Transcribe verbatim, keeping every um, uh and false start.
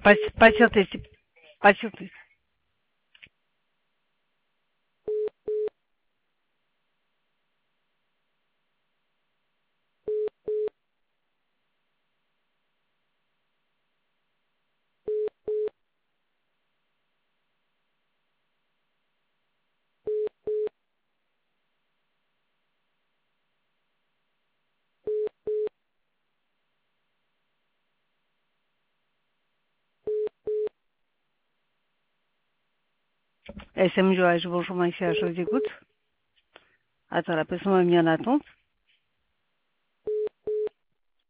pas, patientez, c'est- patientez. S M Joage, bonjour Maïsia, je vous écoute. Attends, la personne m'a mis en attente.